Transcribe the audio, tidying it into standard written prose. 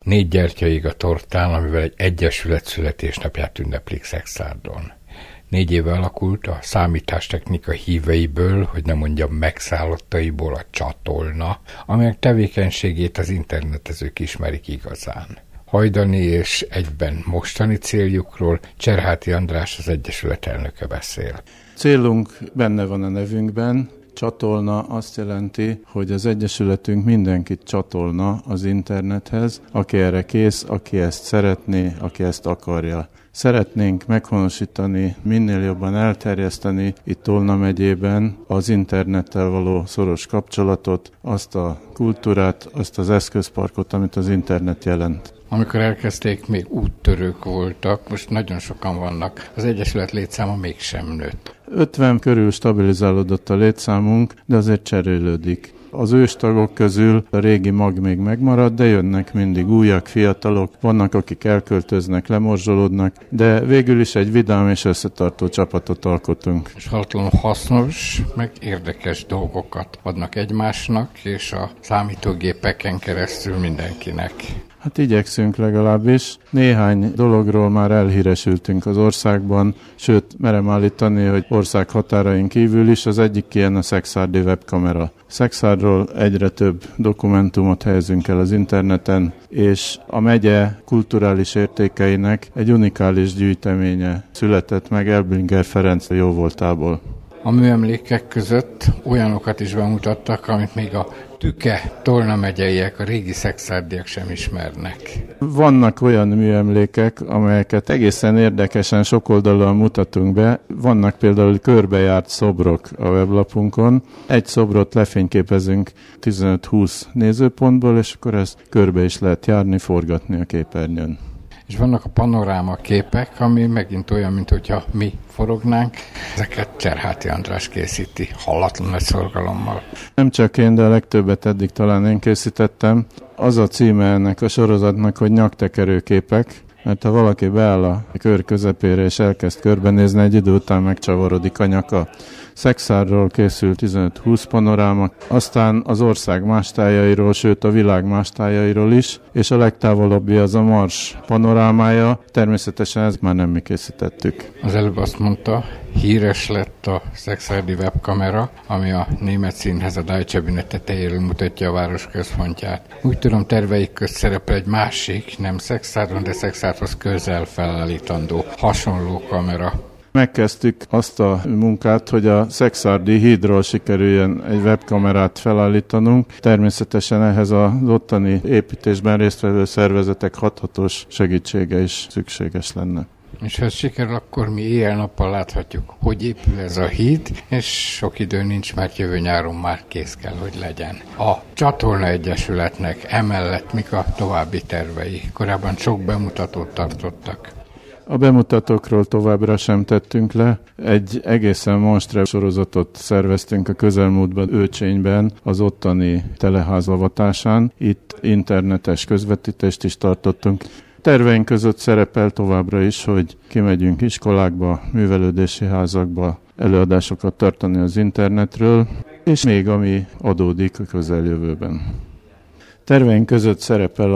4 gyertyaig a tortán, amivel egy egyesület születésnapját ünneplik Szexárdon. 4 éve alakult a számítástechnika híveiből, hogy nem mondjam megszállottaiból a csatorna, amelyek tevékenységét az internetezők ismerik igazán. Hajdani és egyben mostani céljukról Cserháti András, az Egyesület elnöke beszél. Célunk benne van a nevünkben. Csatorna azt jelenti, hogy az Egyesületünk mindenkit csatolna az internethez, aki erre kész, aki ezt szeretné, aki ezt akarja. Szeretnénk meghonosítani, minél jobban elterjeszteni itt Tolna megyében az internettel való szoros kapcsolatot, azt a kultúrát, azt az eszközparkot, amit az internet jelent. Amikor elkezdték, még úttörők voltak, most nagyon sokan vannak. Az Egyesület létszáma mégsem nőtt. 50 körül stabilizálódott a létszámunk, de azért cserélődik. Az őstagok közül a régi mag még megmarad, de jönnek mindig újak, fiatalok, vannak, akik elköltöznek, lemorzsolódnak, de végül is egy vidám és összetartó csapatot alkotunk. És halatlanul hasznos, meg érdekes dolgokat adnak egymásnak, és a számítógépeken keresztül mindenkinek. Hát igyekszünk legalábbis. Néhány dologról már elhíresültünk az országban, sőt, merem állítani, hogy ország határain kívül is. Az egyik ilyen a szexárdi webkamera. Szexárdról egyre több dokumentumot helyezünk el az interneten, és a megye kulturális értékeinek egy unikális gyűjteménye született meg Elbinger Ferenc jóvoltából. A műemlékek között olyanokat is bemutattak, amit még a Tüke Tolna megyeiek, a régi szexárdiak sem ismernek. Vannak olyan műemlékek, amelyeket egészen érdekesen sokoldalúan mutatunk be. Vannak például körbejárt szobrok a weblapunkon. Egy szobrot lefényképezünk 15-20 nézőpontból, és akkor ezt körbe is lehet járni, forgatni a képernyőn. És vannak a panoráma képek, ami megint olyan, mint hogyha mi forognánk. Ezeket Cserháti András készíti, hallatlan nagy szorgalommal. Nem csak én, de a legtöbbet eddig talán én készítettem. Az a címe ennek a sorozatnak, hogy nyaktekerőképek, mert ha valaki beáll a kör közepére és elkezd körbenézni, egy idő után megcsavarodik a nyaka. Szexárdról készült 15-20 panoráma, aztán az ország más tájairól, sőt a világ más tájairól is, és a legtávolabbi az a Mars panorámája, természetesen ezt már nem mi készítettük. Az előbb azt mondta, híres lett a szexárdi webkamera, ami a német színház a Deutsche Bühne tetejéről mutatja a város központját. Úgy tudom, terveik közt szerepel egy másik, nem Szexárdon, de Szexárdhoz közel felállítandó hasonló kamera. Megkezdtük azt a munkát, hogy a szexárdi hídról sikerüljön egy webkamerát felállítanunk. Természetesen ehhez az ottani építésben résztvevő szervezetek hathatós segítsége is szükséges lenne. És ha ez sikerül, akkor mi éjjel-nappal láthatjuk, hogy épül ez a híd, és sok idő nincs, mert jövő nyáron már kész kell, hogy legyen. A Csatorna Egyesületnek emellett mik a további tervei? Korábban sok bemutatót tartottak. A bemutatókról továbbra sem tettünk le. Egy egészen monstre sorozatot szerveztünk a közelmúltban Őcsényben, az ottani teleház avatásán. Itt internetes közvetítést is tartottunk. Terveink között szerepel továbbra is, hogy kimegyünk iskolákba, művelődési házakba, előadásokat tartani az internetről, és még ami adódik a közeljövőben. Terveink között szerepel